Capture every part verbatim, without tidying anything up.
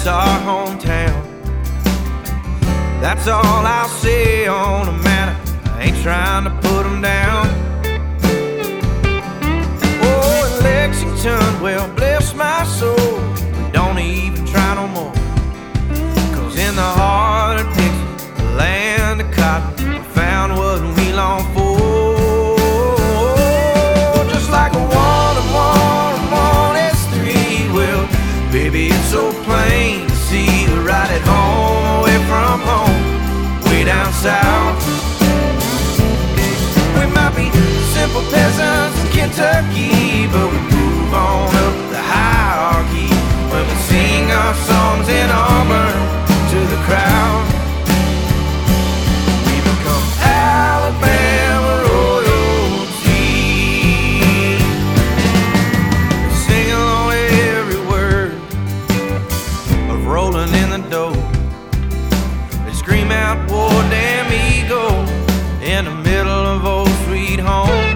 our hometown. That's all I'll say on the matter. I ain't trying to put them down. Oh, in Lexington, well, bless my soul, we don't even try no more. Cause in the heart of Dixie, the land of cotton, we found what we long for. Just like a one and one and one is three. Well, baby, it's so plain to see we're right at home, away from home, way down south. We might be simple peasants in Kentucky, but we move on up the hierarchy when we sing our songs in Auburn to the crowd. We become Alabama royalty. We sing along every word of rolling in the dough. They scream out, war, damn ego, in the middle of old sweet home.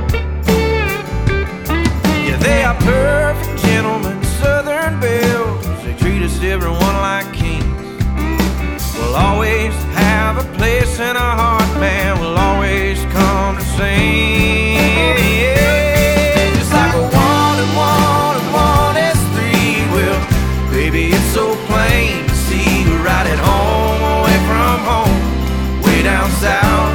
Yeah, they are perfect gentlemen, southern belles. They treat us everyone like kings. We'll always have a place in our heart, man. We'll always come to sing. Yeah, just like a one and one and one is three. Well, baby, it's so plain to see we're right at home, away from home, way down south.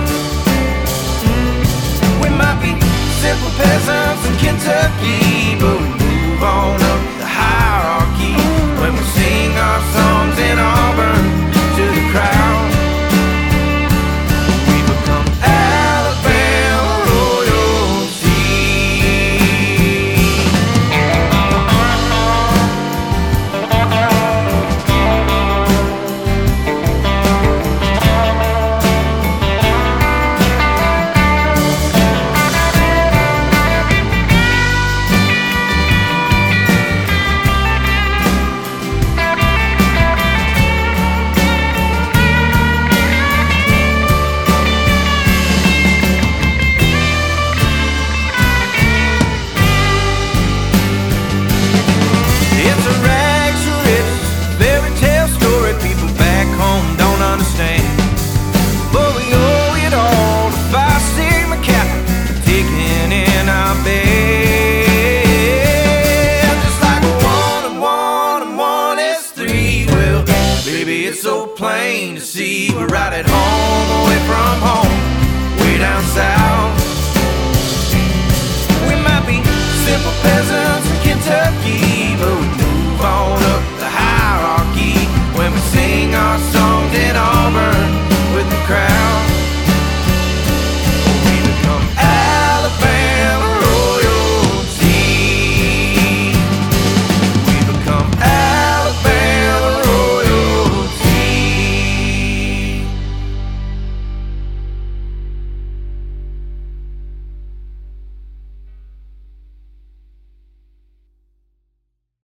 We might be simple peasants in Kentucky, but we move on up the hierarchy when we sing our songs in Auburn to the crowd. We become Alabama royalty. It's a rags to riches fairy tale story people back home don't understand. But we owe it all to Phi Sigma Kappa, taking in our bed. Just like a one and one and one is three. Well, baby, it's so plain to see we're right at home, away from home, way down south. We might be simple peasants in Kentucky,